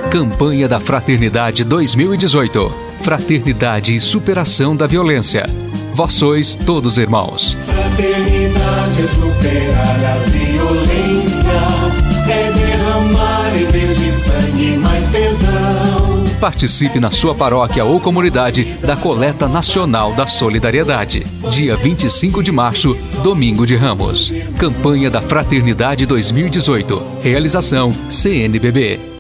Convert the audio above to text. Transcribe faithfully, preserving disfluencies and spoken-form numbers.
Campanha da Fraternidade dois mil e dezoito. Fraternidade e superação da violência. Vós sois todos irmãos. Fraternidade é superar a violência, é derramar em vez de sangue mais perdão. Participe na sua paróquia ou comunidade da Coleta Nacional da Solidariedade. Dia vinte e cinco de março, Domingo de Ramos. Campanha da Fraternidade dois mil e dezoito. Realização C N B B.